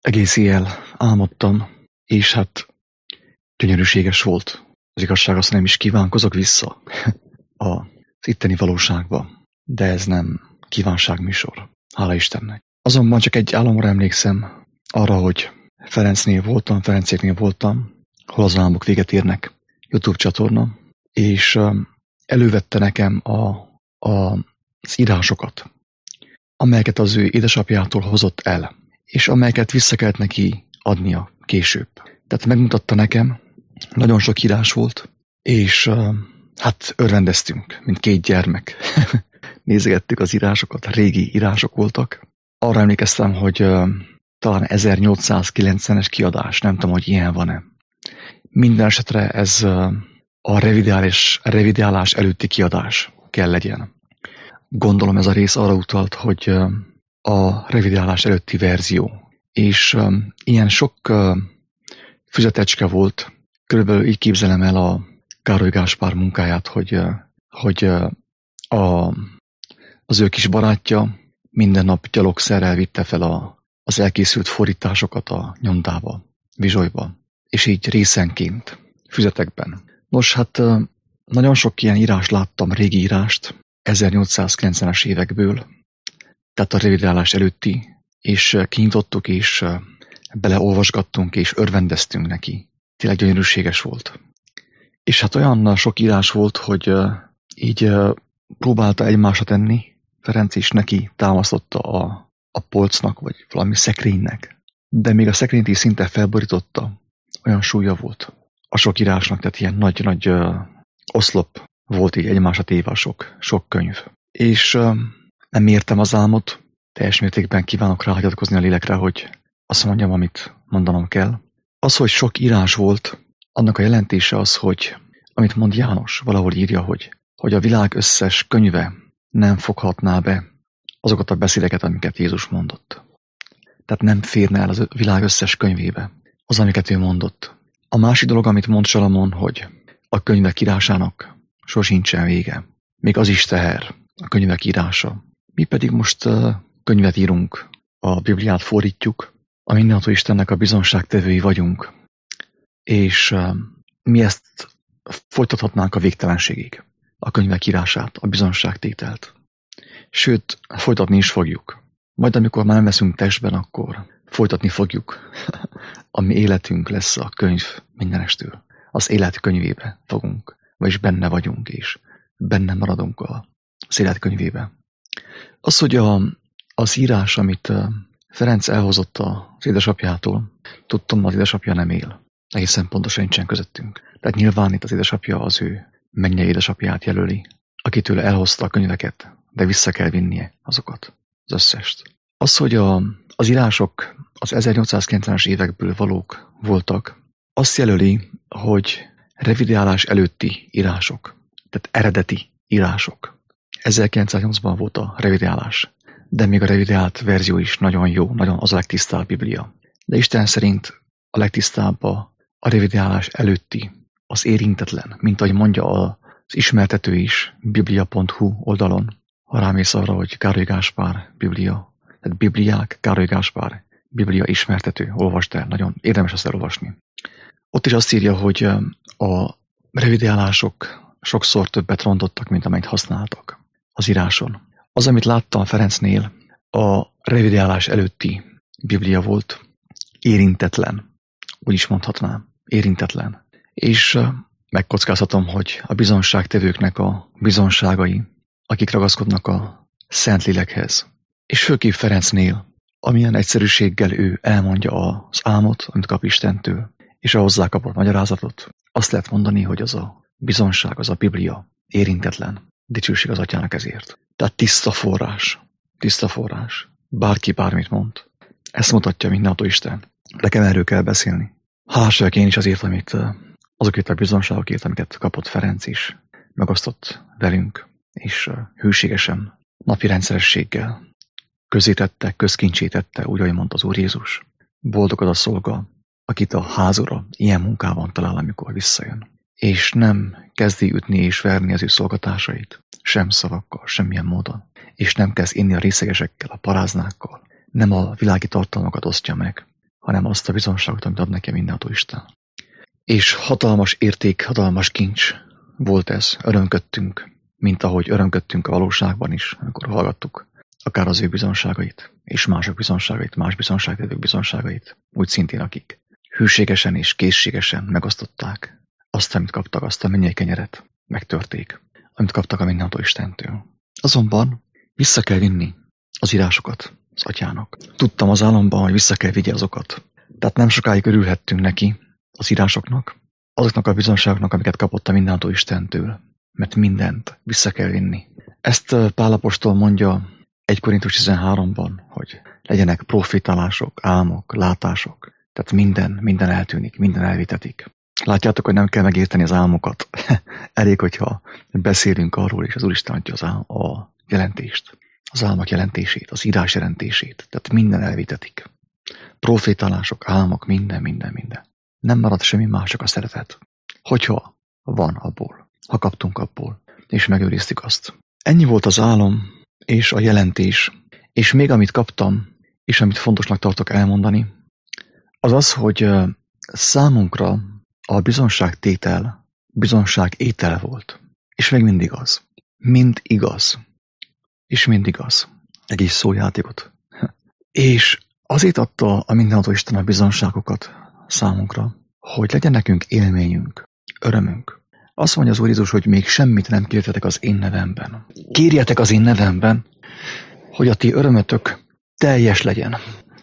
Egész éjjel álmodtam, és hát gyönyörűséges volt. Az igazság, azt nem is kívánkozok vissza az itteni valóságba, de ez nem kívánságműsor. Hála Istennek. Azonban csak egy álomra emlékszem arra, hogy Ferencéknél voltam, hol az álmok véget érnek, YouTube csatorna, és elővette nekem az írásokat, amelyeket az ő édesapjától hozott el, és amelyeket vissza kellett neki adnia később. Tehát megmutatta nekem, nagyon sok írás volt, és hát örvendeztünk, mint két gyermek. Nézegettük az írásokat, régi írások voltak. Arra emlékeztem, hogy talán 1890-es kiadás, nem tudom, hogy ilyen van-e. Minden esetre ez a revidálás előtti kiadás kell legyen. Gondolom ez a rész arra utalt, hogy a revidálás előtti verzió. És ilyen sok füzetecske volt, körülbelül így képzelem el a Károly Gáspár munkáját, hogy az ő kis barátja minden nap gyalogszerrel vitte fel az elkészült fordításokat a nyomdába, Vizsolyba, és így részenként, füzetekben. Nos, hát nagyon sok ilyen írást láttam, régi írást, 1890-es évekből, tehát a revidálás előtti, és kinyitottuk, és beleolvasgattunk, és örvendeztünk neki. Tényleg gyönyörűséges volt. És hát olyan sok írás volt, hogy így próbálta egymásra tenni, Ferenc is neki támasztotta a polcnak, vagy valami szekrénynek. De még a szekrényt is szinte felborította, olyan súlya volt a sok írásnak, tehát ilyen nagy oszlop volt így egymásra téve a sok könyv. És nem értem az álmot, teljes mértékben kívánok ráhagyatkozni a lélekre, hogy azt mondjam, amit mondanom kell. Az, hogy sok írás volt, annak a jelentése az, hogy amit mond János, valahol írja, hogy a világ összes könyve nem foghatná be azokat a beszédeket, amiket Jézus mondott. Tehát nem férne el a világ összes könyvébe az, amiket ő mondott. A másik dolog, amit mond Salamon, hogy a könyvek írásának sosincsen vége. Még az is teher, a könyvek írása. Mi pedig most könyvet írunk, a Bibliát fordítjuk, a mindenható Istennek a bizonságtevői vagyunk, és mi ezt folytathatnánk a végtelenségig, a könyvek írását, a bizonságtételt. Sőt, folytatni is fogjuk. Majd amikor már nem leszünk testben, akkor folytatni fogjuk. A mi életünk lesz a könyv mindenestől. Az élet könyvébe fogunk, vagyis benne vagyunk, és benne maradunk az élet könyvébe. Az, hogy az írás, amit Ferenc elhozott az édesapjától, tudtam, az édesapja nem él. Egészen pontosan nincsen közöttünk. Tehát nyilván itt az édesapja az ő mennyei édesapját jelöli, akitől elhozta a könyveket, de vissza kell vinnie azokat, az összest. Az, hogy az írások az 1890-es évekből valók voltak, azt jelöli, hogy revidálás előtti írások, tehát eredeti írások. 1908-ban volt a revidálás, de még a revidált verzió is nagyon jó, nagyon az a legtisztább Biblia. De Isten szerint a legtisztább a revidálás előtti, az érintetlen, mint ahogy mondja az ismertető is biblia.hu oldalon, ha rámész arra, hogy Károly Gáspár Biblia, tehát Bibliák, Károly Gáspár Biblia ismertető, olvasd el, nagyon érdemes azt elolvasni. Ott is azt írja, hogy a revidálások sokszor többet rontottak, mint amelyet használtak az íráson. Az, amit láttam Ferencnél, a revidálás előtti Biblia volt, érintetlen, úgy is mondhatnám, érintetlen. És megkockáztatom, hogy a bizonságtevőknek a bizonságai, akik ragaszkodnak a Szentlélekhez, és főképp Ferencnél, amilyen egyszerűséggel ő elmondja az álmot, amit kap Istentől, és a hozzá kapott magyarázatot, azt lehet mondani, hogy az a bizonság, az a Biblia érintetlen. Dicsőség az Atyának ezért. Tehát tiszta forrás. Bárki bármit mond. Ezt mutatja mindenható Isten. Nekem erről kell beszélni. Hálás vagyok én is azért, amit azokért a bizonságokért, amiket kapott Ferenc is, megosztott velünk, és hűségesen, napi rendszerességgel közétette, közkincsítette, úgy, ahogy mondta az Úr Jézus. Boldog az a szolga, akit a házura ilyen munkában talál, amikor visszajön. És nem kezdi ütni és verni az ő szolgatársait, sem szavakkal, semmilyen módon. És nem kezd inni a részegesekkel, a paráznákkal. Nem a világi tartalmakat osztja meg, hanem azt a bizonságot, amit ad nekem mindenható Isten. És hatalmas érték, hatalmas kincs volt ez. Örömködtünk, mint ahogy örömködtünk a valóságban is, amikor hallgattuk akár az ő bizonságait, és mások bizonságait, más bizonságtevők bizonságait, úgy szintén akik hűségesen és készségesen megosztották azt, amit kaptak, azt a mennyei kenyeret, megtörték, amit kaptak a mindenható Istentől. Azonban vissza kell vinni az írásokat az atyának. Tudtam az álomban, hogy vissza kell vigye azokat. Tehát nem sokáig örülhettünk neki, az írásoknak, azoknak a bizonságoknak, amiket kapott a mindenható Istentől, mert mindent vissza kell vinni. Ezt Pál apostol mondja 1 Korintus 13-ban, hogy legyenek profétálások, álmok, látások. Tehát minden eltűnik, minden elvitetik. Látjátok, hogy nem kell megérteni az álmokat. Elég, hogyha beszélünk arról, és az Úristen adja a jelentést, az álmok jelentését, az írás jelentését. Tehát minden elvitetik. Profétálások, álmok, minden. Nem marad semmi más, csak a szeretet. Hogyha van abból, ha kaptunk abból, és megőriztük azt. Ennyi volt az álom, és a jelentés, és még amit kaptam, és amit fontosnak tartok elmondani, az az, hogy számunkra a bizonságtétel, bizonságétel volt. És még mindig az. Mind igaz. És mind igaz. Egész szójátékot. És azért adta a mindenható Isten a bizonságokat számunkra, hogy legyen nekünk élményünk, örömünk. Azt mondja az Úr Jézus, hogy még semmit nem kértetek az én nevemben. Kérjetek az én nevemben, hogy a ti örömötök teljes legyen.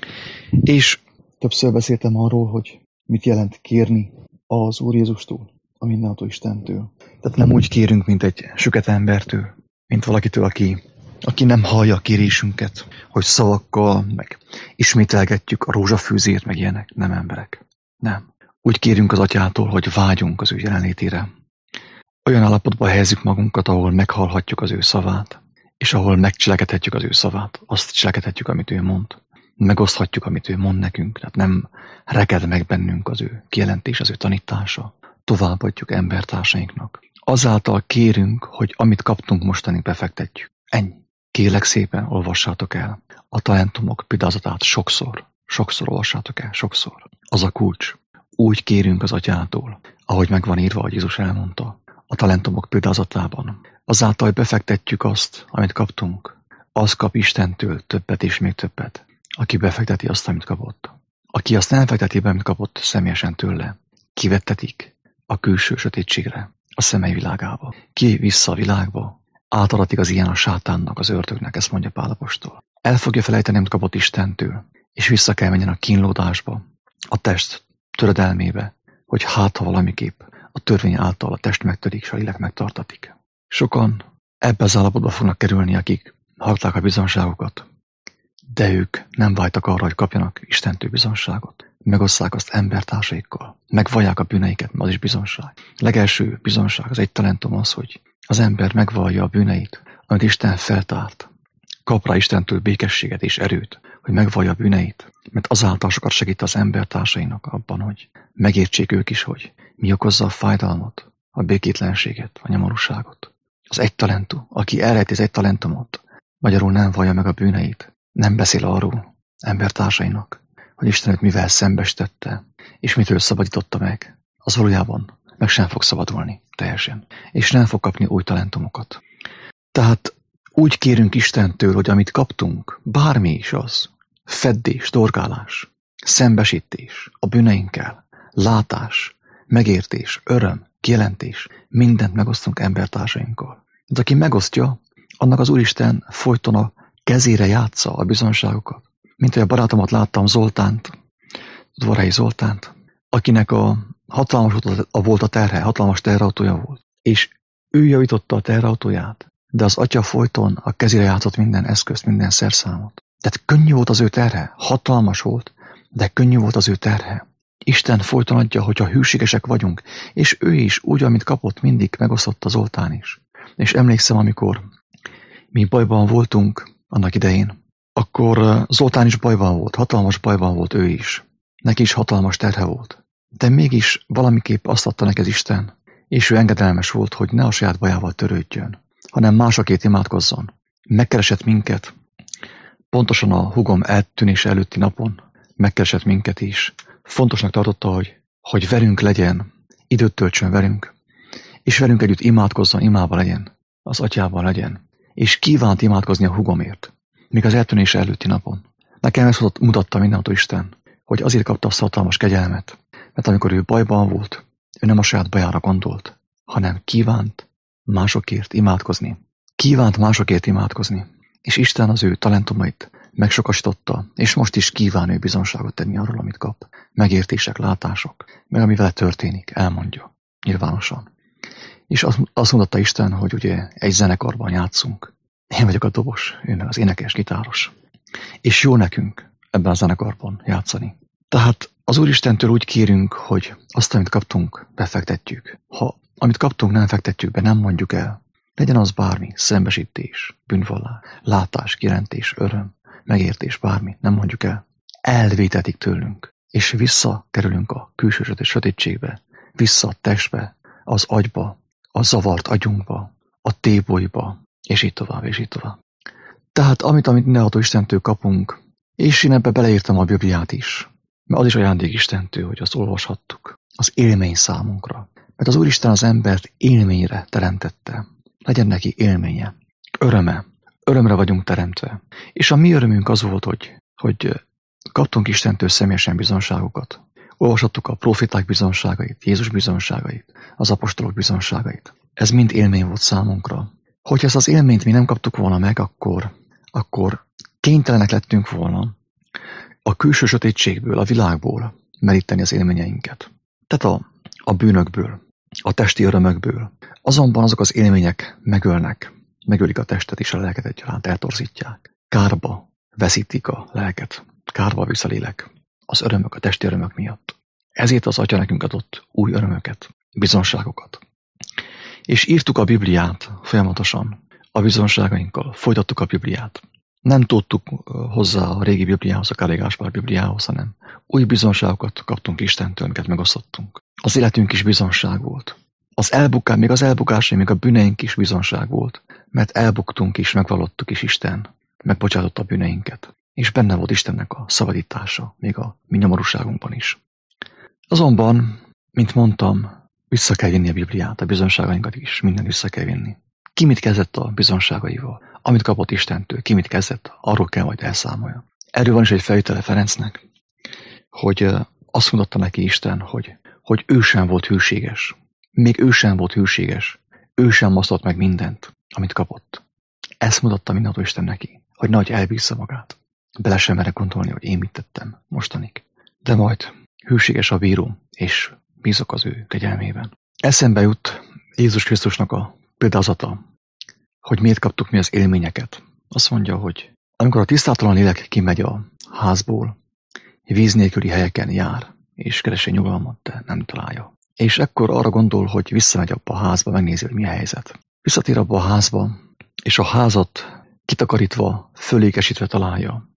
És többször beszéltem arról, hogy mit jelent kérni az Úr Jézustól, a mindenható Istentől. Tehát nem úgy kérünk, mint egy süket embertől, mint valakitől, aki nem hallja a kérésünket, hogy szavakkal, meg ismételgetjük a rózsafűzét, meg ilyenek. Nem emberek. Nem. Úgy kérünk az atyától, hogy vágyunk az ő jelenlétére. Olyan állapotba helyezzük magunkat, ahol meghallhatjuk az ő szavát, és ahol megcselekedhetjük az ő szavát. Azt cselekedhetjük, amit ő mond. Megoszthatjuk, amit ő mond nekünk. Tehát nem reked meg bennünk az ő kijelentés, az ő tanítása. Továbbadjuk embertársainknak. Azáltal kérünk, hogy amit kaptunk mostanig befektetjük. Ennyi. Kérlek szépen, olvassátok el a talentumok példázatát sokszor olvassátok el, sokszor. Az a kulcs. Úgy kérünk az atyától, ahogy megvan írva, hogy Jézus elmondta, a talentumok példázatában. Azáltal befektetjük azt, amit kaptunk. Az kap Istentől többet és még többet, aki befekteti azt, amit kapott. Aki azt nem fekteti be, amit kapott személyesen tőle, kivettetik a külső sötétségre, a szemei világába. Ki vissza a világba, átadatik az ilyen a sátánnak, az ördögnek, ezt mondja Pál apostol. El fogja felejteni, amit kapott Istentől, és vissza kell menjen a kínlódásba, a test töredelmébe, hogy hát ha valamiképp a törvény által a test megtörik, és a lélek megtartatik. Sokan ebbe az állapotba fognak kerülni, akik hallották a bizonságokat, de ők nem vágytak arra, hogy kapjanak Istentől bizonságot. Megosszák azt embertársaikkal, megvallják a bűneiket, az is bizonság. Legelső bizonság, az egy talentum az, hogy az ember megvallja a bűneit, amit Isten feltárt. Kap rá Istentől békességet és erőt, hogy megvallja a bűneit, mert azáltal sokat segít az embertársainak abban, hogy megértsék ők is, hogy mi okozza a fájdalmat, a békétlenséget, a nyomorúságot. Az egy talentum, aki elrejti az egy talentumot, magyarul nem vallja meg a bűneit, nem beszél arról embertársainak, hogy Isten őt mivel szembesítette, és mitől szabadította meg, az valójában meg sem fog szabadulni teljesen, és nem fog kapni új talentumokat. Tehát úgy kérünk Istentől, hogy amit kaptunk, bármi is az, feddés, dorgálás, szembesítés a bűneinkkel, látás, megértés, öröm, kijelentés, mindent megosztunk embertársainkkal. De aki megosztja, annak az Úristen folyton a kezére játsza a bizonságokat. Mint hogy a barátomat láttam, Zoltánt, Dvorai Zoltánt, akinek a hatalmas volt a terhe, hatalmas teherautója volt. És ő javította a teherautóját, de az atya folyton a kezére játszott minden eszközt, minden szerszámot. Tehát könnyű volt az ő terhe, hatalmas volt, de könnyű volt az ő terhe. Isten folyton adja, hogyha hűségesek vagyunk, és ő is úgy, amit kapott, mindig megosztotta Zoltán is. És emlékszem, amikor mi bajban voltunk annak idején, akkor Zoltán is bajban volt, hatalmas bajban volt ő is. Neki is hatalmas terhe volt. De mégis valamiképp azt adta neki az Isten, és ő engedelmes volt, hogy ne a saját bajával törődjön, hanem másokért imádkozzon. Megkeresett minket, pontosan a húgom eltűnése előtti napon, megkeresett minket is. Fontosnak tartotta, hogy velünk legyen, időt töltsön velünk, és velünk együtt imádkozzon, imába legyen, az atyával legyen. És kívánt imádkozni a húgomért, még az eltűnése előtti napon. Nekem ezt mutatta mindenható Isten, hogy azért kapta azt hatalmas kegyelmet, mert amikor ő bajban volt, ő nem a saját bajára gondolt, hanem kívánt másokért imádkozni. Kívánt másokért imádkozni. És Isten az ő talentumait megsokasította, és most is kíván ő bizonságot tenni arról, amit kap. Megértések, látások, meg ami vele történik, elmondja nyilvánosan. És azt mondotta Isten, hogy ugye egy zenekarban játszunk. Én vagyok a dobos, ő meg az énekes, gitáros. És jó nekünk ebben a zenekarban játszani. Tehát az Úristentől úgy kérünk, hogy azt, amit kaptunk, befektetjük. Ha amit kaptunk, nem fektetjük be, nem mondjuk el. Legyen az bármi, szembesítés, bűnvallás, látás, kijelentés, öröm, megértés, bármi, nem mondjuk el. Elvétetik tőlünk, és visszakerülünk a külső sötétségbe, vissza a testbe, az agyba, a zavart agyunkba, a tébolyba, és így tovább, és így tovább. Tehát amit mindenható Istentől kapunk, és én ebbe beleírtam a Bibliát is, mert az is ajándék Istentől, hogy azt olvashattuk. Az élmény számunkra. Mert az Úristen az embert élményre teremtette. Legyen neki élménye, öröme. Örömre vagyunk teremtve. És a mi örömünk az volt, hogy kaptunk Istentől személyesen bizonságokat. Olvashattuk a proféták bizonságait, Jézus bizonságait, az apostolok bizonságait. Ez mind élmény volt számunkra. Hogyha ezt az élményt mi nem kaptuk volna meg, akkor kénytelenek lettünk volna a külső sötétségből, a világból meríteni az élményeinket. Tehát a bűnökből, a testi örömökből. Azonban azok az élmények megölik a testet és a lelket egyaránt, eltorzítják. Kárba veszítik a lelket, kárba visz a lélek az örömök, a testi örömök miatt. Ezért az Atya nekünk adott új örömöket, bizonságokat. És írtuk a Bibliát folyamatosan a bizonságainkkal, folytattuk a Bibliát. Nem tudtuk hozzá a régi Bibliához, a Kárégáspár Bibliához, hanem új bizonságokat kaptunk Istentől, amiket megosztottunk. Az életünk is bizonság volt. Még az elbukásai, még a bűneink is bizonság volt, mert elbuktunk is, megvallottuk is Isten, megbocsátott a bűneinket. És benne volt Istennek a szabadítása, még a mi nyomorúságunkban is. Azonban, mint mondtam, vissza kell vinni a Bibliát, a bizonságainkat is, minden vissza kell vinni. Ki mit kezdett a bizonságaival? Amit kapott Istentől, ki mit kezdett, arról kell majd elszámolja. Erről van is egy felvétele Ferencnek, hogy azt mondotta neki Isten, hogy ő sem volt hűséges. Még ő sem volt hűséges. Ő sem osztott meg mindent, amit kapott. Ezt mondotta mindenható Isten neki, hogy nehogy elbízza magát. Bele sem mere gondolni, hogy én mit tettem mostanig. De majd hűséges a bíró, és bízok az ő kegyelmében. Eszembe jut Jézus Krisztusnak a példázata, hogy miért kaptuk mi az élményeket. Azt mondja, hogy amikor a tisztátalan lélek kimegy a házból, víz nélküli helyeken jár, és keresi nyugalmat, de nem találja. És ekkor arra gondol, hogy visszamegy abba a házba, megnézi, hogy mi a helyzet. Visszatér abba a házba, és a házat kitakarítva, fölékesítve találja.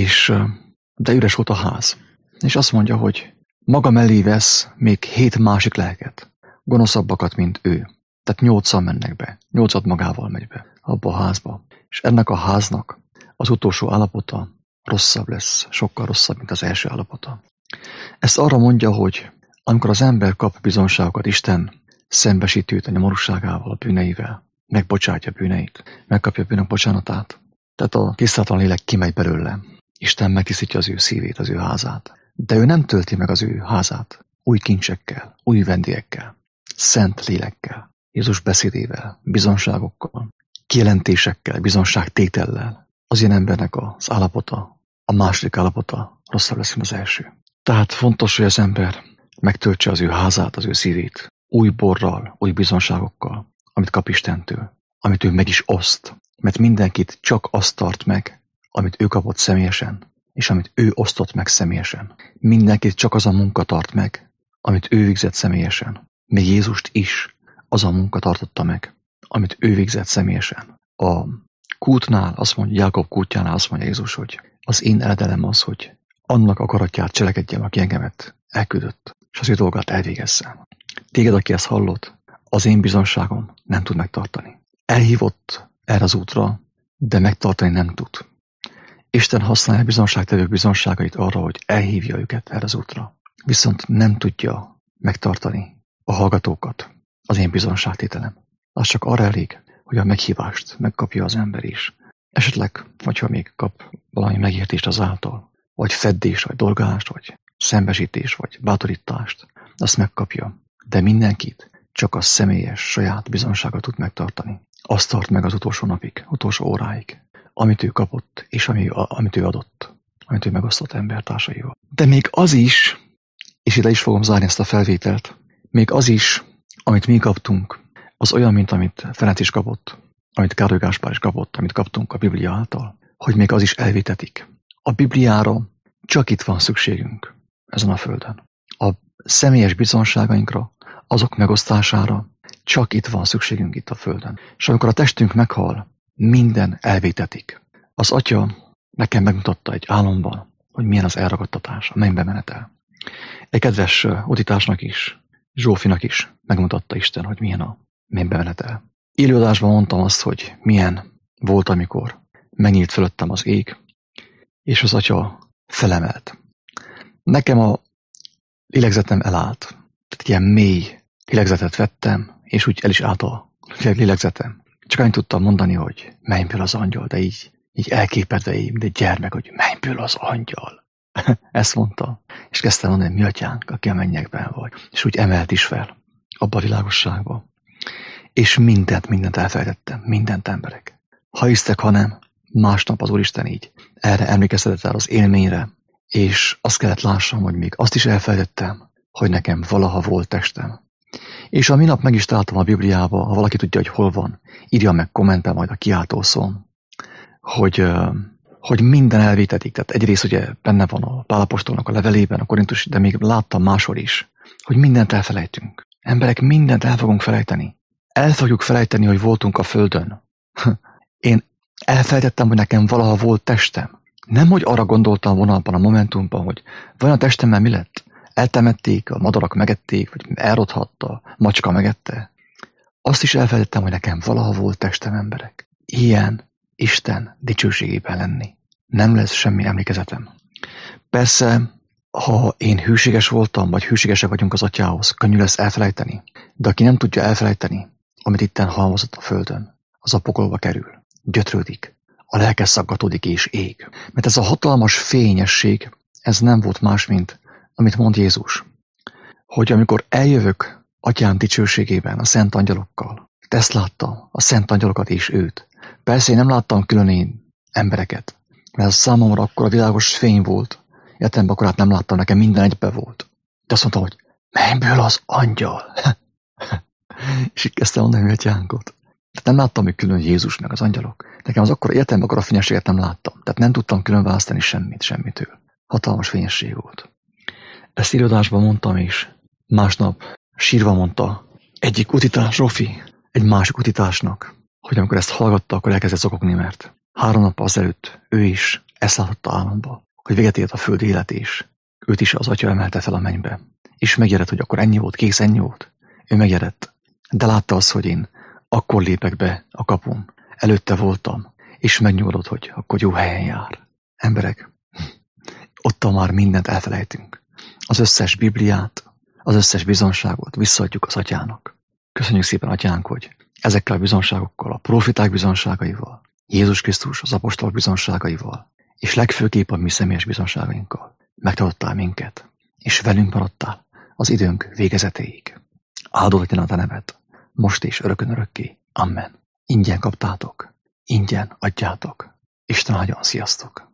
De üres volt a ház. És azt mondja, hogy maga mellé vesz még 7 másik lelket, gonoszabbakat, mint ő. Tehát 8-an mennek be, 8 magával megy be abba a házba. És ennek a háznak az utolsó állapota rosszabb lesz, sokkal rosszabb, mint az első állapota. Ezt arra mondja, hogy amikor az ember kap bizonságokat, Isten szembesíti őt a nyomorúságával, a bűneivel, megbocsátja bűneit, megkapja a bűnök bocsánatát. Tehát a tisztátalan lélek kimegy belőle. Isten megtisztítja az ő szívét, az ő házát. De ő nem tölti meg az ő házát új kincsekkel, új vendégekkel, szent lélekkel, Jézus beszédével, bizonságokkal, kijelentésekkel, bizonságtétellel. Az ilyen embernek az állapota, a második állapota rosszabb lesz, mint az első. Tehát fontos, hogy az ember megtöltse az ő házát, az ő szívét új borral, új bizonságokkal, amit kap Istentől, amit ő meg is oszt. Mert mindenkit csak azt tart meg, amit ő kapott személyesen, és amit ő osztott meg személyesen. Mindenkit csak az a munka tart meg, amit ő végzett személyesen. Még Jézust is az a munka tartotta meg, amit ő végzett személyesen. A kútnál, azt mondja, Jákob kútjánál azt mondja Jézus, hogy az én eredelem az, hogy annak akaratját cselekedjem, aki engemet elküldött, és az ő dolgát elvégezzem. Téged, aki ezt hallott, az én bizonságom nem tud megtartani. Elhívott erre az útra, de megtartani nem tud. Isten használja bizonságtevők bizonságait arra, hogy elhívja őket erre az útra. Viszont nem tudja megtartani a hallgatókat az én bizonságtételem. Az csak arra elég, hogy a meghívást megkapja az ember is. Esetleg, hogyha még kap valami megértést azáltal, vagy feddés, vagy dolgást, vagy szembesítés, vagy bátorítást, azt megkapja. De mindenkit csak a személyes, saját bizonsága tud megtartani. Azt tart meg az utolsó napig, utolsó óráig, amit ő kapott, és amit ő adott, amit ő megosztott embertársaival. De még az is, és ide is fogom zárni ezt a felvételt, még az is, amit mi kaptunk, az olyan, mint amit Ferenc is kapott, amit Károly Gáspár is kapott, amit kaptunk a Biblia által, hogy még az is elvétetik. A Bibliára csak itt van szükségünk, ezen a földön. A személyes bizonságainkra, azok megosztására csak itt van szükségünk itt a földön. És amikor a testünk meghal, minden elvétetik. Az Atya nekem megmutatta egy álomban, hogy milyen az elragadtatás, a mennybe menetel. Egy kedves utitársnak is, Zsófinak is megmutatta Isten, hogy milyen a mennybe menetel. Élőadásban mondtam azt, hogy milyen volt, amikor megnyílt fölöttem az ég, és az Atya felemelt. Nekem a lélegzetem elállt. Tehát ilyen mély lélegzetet vettem, és úgy el is állt a lélegzetem. Csak annyit tudtam mondani, hogy mennyből az angyal, de így elképedve így, mint egy gyermek, hogy mennyből az angyal. Ezt mondta. És kezdtem mondani, mi atyánk, aki a mennyekben vagy. És úgy emelt is fel abba a világosságba. És mindent elfelejtettem, mindent emberek. Ha hisztek, ha nem, másnap az Úristen így erre emlékeztetett el az élményre, és azt kellett lássam, hogy még azt is elfelejtettem, hogy nekem valaha volt testem. És a minap meg is találtam a Bibliába, ha valaki tudja, hogy hol van, írja meg kommentben majd a kiáltószón, hogy minden elvétetik. Tehát egyrészt ugye benne van a Pál apostolnak a levelében, a Korintus, de még láttam máshol is, hogy mindent elfelejtünk. Emberek, mindent el fogunk felejteni. El fogjuk felejteni, hogy voltunk a földön. Én elfelejtettem, hogy nekem valaha volt testem. Nem, hogy arra gondoltam volna abban a momentumban, hogy vajon a testemmel mi lett? Eltemették, a madarak megették, vagy elrothatta, a macska megette. Azt is elfelejtettem, hogy nekem valaha volt testem, emberek. Ilyen Isten dicsőségében lenni. Nem lesz semmi emlékezetem. Persze, ha én hűséges voltam, vagy hűségesek vagyunk az Atyához, könnyű lesz elfelejteni. De aki nem tudja elfelejteni, amit itten halmozott a földön, az a pokolba kerül, gyötrődik, a lelke szaggatódik és ég. Mert ez a hatalmas fényesség, ez nem volt más, mint amit mond Jézus, hogy amikor eljövök Atyám dicsőségében a szent angyalokkal, ezt láttam, a szent angyalokat és őt. Persze én nem láttam külön én embereket, mert az számomra akkor a világos fény volt, értem, akkor hát nem láttam, nekem minden egybe volt. De azt mondtam, hogy mennyből az angyal? És így kezdtem mondani, hogy Atyánkot. Tehát nem láttam még külön Jézus meg az angyalok. Nekem az akkor értem, akkor a fényességet nem láttam. Tehát nem tudtam külön választani semmitől. Hatalmas fényesség volt. Ezt irodásban mondtam is. Másnap sírva mondta egyik utitárs, Zsófi, egy másik utitársnak, hogy amikor ezt hallgatta, akkor elkezdett zokogni, mert 3 nap azelőtt ő is ezt látta álomba, hogy véget ért a föld élet, és őt is az Atya emelte fel a mennybe. És megjelent, hogy akkor ennyi volt, kész, ennyi volt. Ő megjelent. De látta azt, hogy én akkor lépek be a kapun. Előtte voltam, és megnyugodott, hogy akkor jó helyen jár. Emberek, ottan már mindent elfelejtünk. Az összes Bibliát, az összes bizonságot visszaadjuk az Atyának. Köszönjük szépen, Atyánk, hogy ezekkel a bizonságokkal, a profiták bizonságaival, Jézus Krisztus az apostolok bizonságaival, és legfőképp a mi személyes bizonságainkkal megtartottál minket, és velünk maradtál az időnk végezetéig. Áldott legyen a te neved, most és örökön örökké. Amen. Ingyen kaptátok, ingyen adjátok. Isten áldjon, sziasztok!